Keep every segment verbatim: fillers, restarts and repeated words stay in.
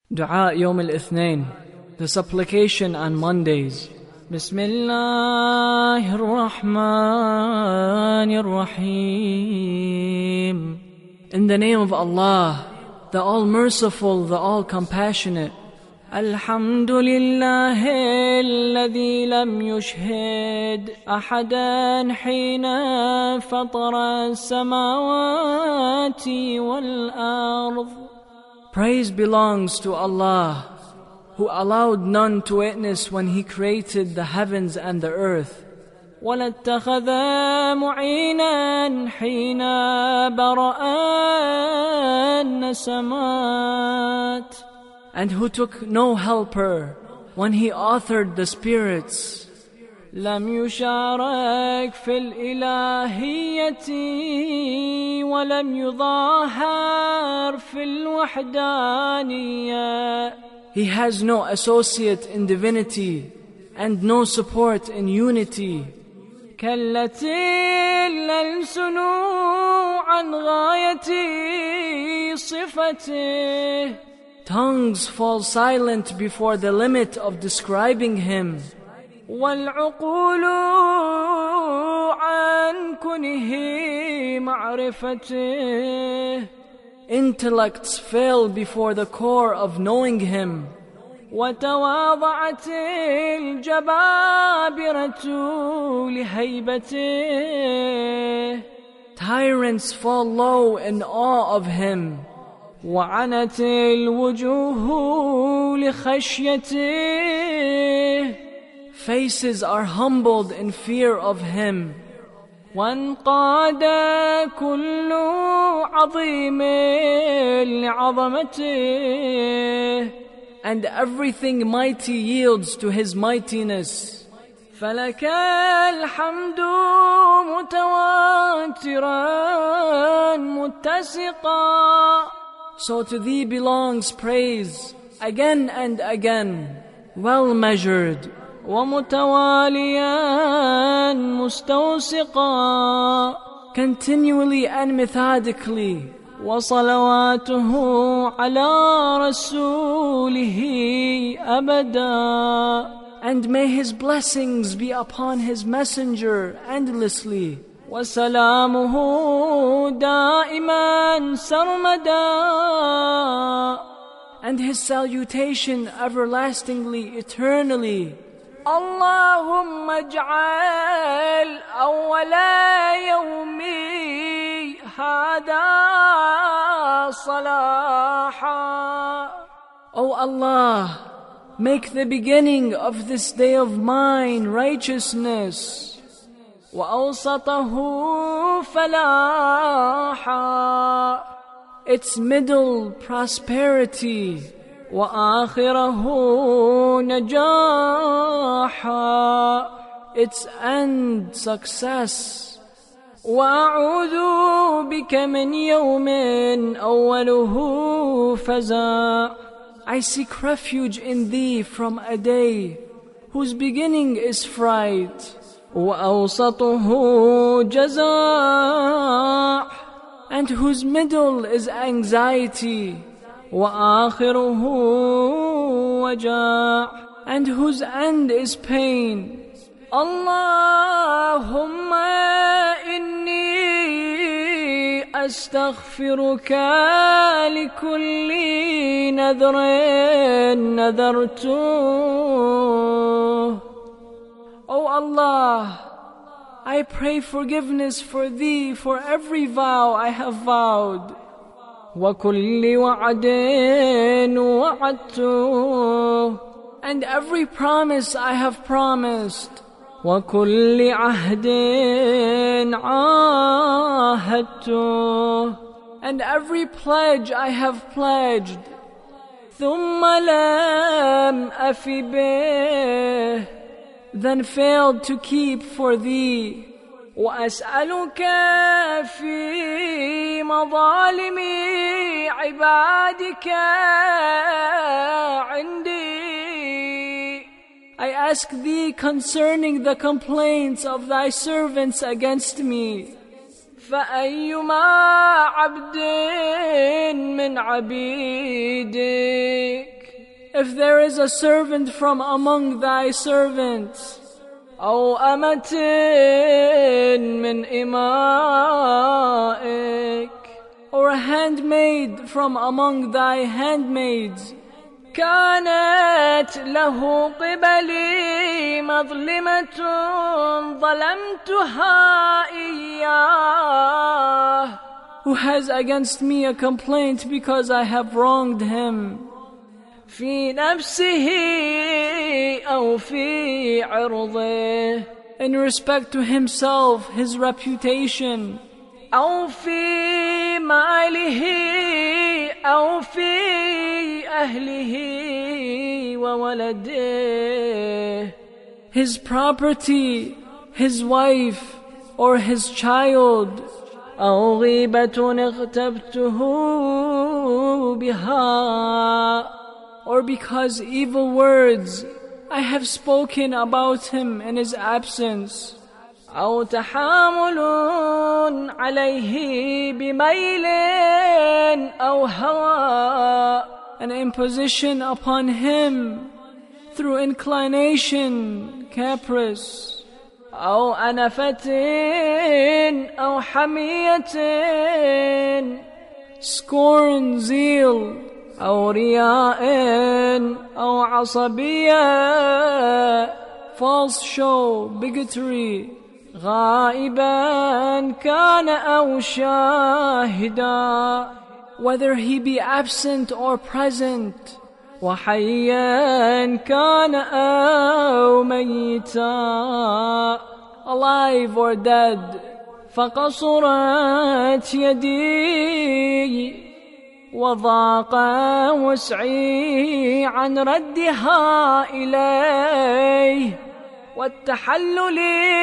Dua Yawm al-Ithnain, the supplication on Mondays. Bismillahir Rahmanir Rahim. In the name of Allah, the All-Merciful, the All-Compassionate. Alhamdulillahi alladhi lam yushhid ahadan hina fatara as-samawati wal-ardh. Praise belongs to Allah, who allowed none to witness when He created the heavens and the earth. وَلَاتَّخَذَ مُعِينًا حِينَ بَرَأَ النَّسَمَاتِ. And who took no helper when He authored the spirits. لم يشارك في الإلهية ولم يظاهر في الوحدانية. He has no associate in divinity and no support in unity. كالتي الألسن عن غاية صفته. Tongues fall silent before the limit of describing Him. والعقول عن كنه معرفته. Intellects fail before the core of knowing Him. وتواضعت الجبابرة لهيبته. Tyrants fall low in awe of Him. وعنت الوجوه لخشيته. Faces are humbled in fear of Him. وانقاد كل عظيم لعظمته. And everything mighty yields to His mightiness. فلك الحمد متواترا متسقا. So to Thee belongs praise, again and again, well measured. ومتواليا مستوسقا. Continually and methodically. وصلواته على رسوله أبدا. And may His blessings be upon His messenger endlessly. وسلامه دائما سرمدا. And His salutation everlastingly, eternally. اللهم اجعل أول يومي هذا صلاحا. O Allah, make the beginning of this day of mine righteousness. وأوسطه فلاحا. Its middle prosperity. وآخره نجاحا. Its end success. وأعوذ بك من يوم أوله فزع. I seek refuge in Thee from a day whose beginning is fright. وأوسطه جزاع. And whose middle is anxiety. وآخره وجاع. And whose end is pain. اللهم إني أستغفرك لكل نذر نذرته. O Allah, I pray forgiveness for Thee for every vow I have vowed. وَكُلِّ وَعْدٍ وَعَدْتُهُ. And every promise I have promised. وَكُلِّ عَهْدٍ عَاهَدْتُهُ. And every pledge I have pledged. ثُمَّ لَمْ أَفِ بِهِ. Then failed to keep for Thee. وأسألك في مظالم عبادك عندي. I ask Thee concerning the complaints of Thy servants against me. فأيما عبد من عبيدك if there is a servant from among thy servants, أو أمة من إمائك, or a handmaid from among thy handmaids, كانت له قبلي مظلمة ظلمتها إياه, who has against me a complaint because I have wronged him, في نفسه أو في عرضه, in respect to himself, his reputation, أو في ماله أو في أهله وولده, his property, his wife, or his child, أو غيبة اغتبته بها, or because evil words I have spoken about him in his absence, أو تحامل عليه بميل أو هوى, an imposition upon him through inclination, caprice, أو أنفة أو حمية, scorn, zeal, أو رياء أو عصبية, false show, bigotry, غائبا كان أو شاهدا, whether he be absent or present, وحيا كان أو ميتا, alive or dead, فقصرت يدي وضاق وسعي عن ردها إليه والتحلل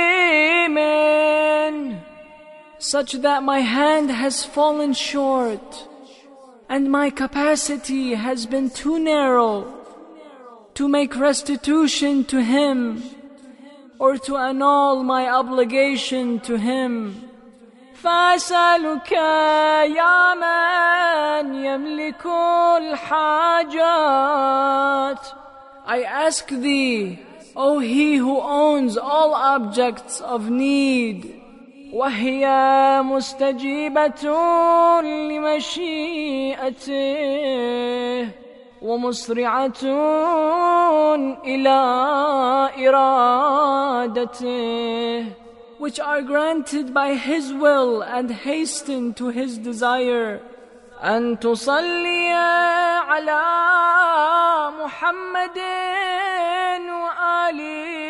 منه, such that my hand has fallen short and my capacity has been too narrow to make restitution to him or to annul my obligation to him. فأسألك يا من يملك الحاجات, I ask thee, O he who owns all objects of need, وهي مستجيبة لمشيئته ومسرعة إلى إرادته, which are granted by his will and hasten to his desire. أن تصلي على محمد وآل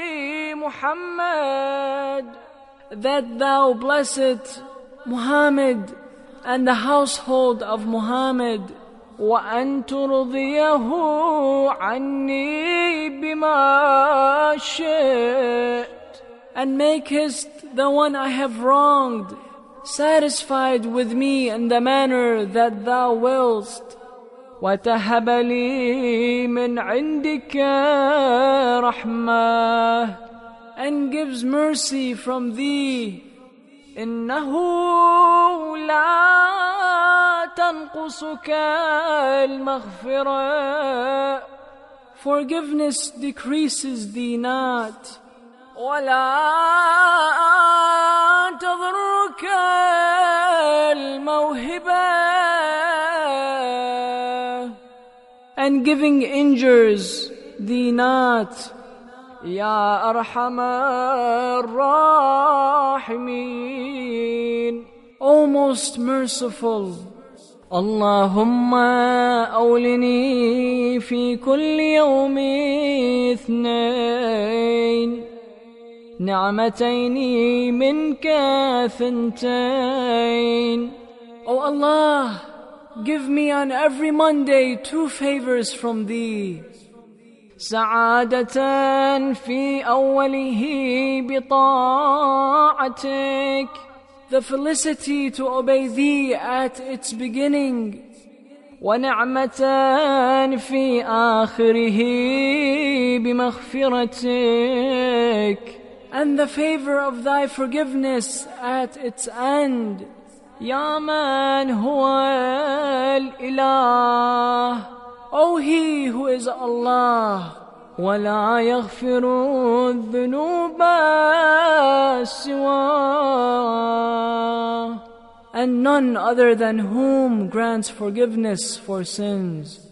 محمد, that thou blessed Muhammad and the household of Muhammad, وأن ترضيه عني بما شئت, and makest the one I have wronged satisfied with me in the manner that thou willst. وتهب لي من عندك رحمة, and gives mercy from thee. إنه لا تنقصك المغفرة, forgiveness decreases thee not. ولا تضرك الموهبة, and giving injures thee not. يا أرحم الراحمين, O most merciful. اللهم أولني في كل يوم اثنين نعمتين منك ثنتين. O Allah, give me on every Monday two favors from thee. سعادة في أوله بطاعتك, the felicity to obey thee at its beginning. ونعمة في آخره بمغفرتك, and the favor of thy forgiveness at its end. يا من هو الإله, O He who is Allah, وَلَا يَغْفِرُ الذُّنُوبَ سِوَاهُ, and none other than whom grants forgiveness for sins.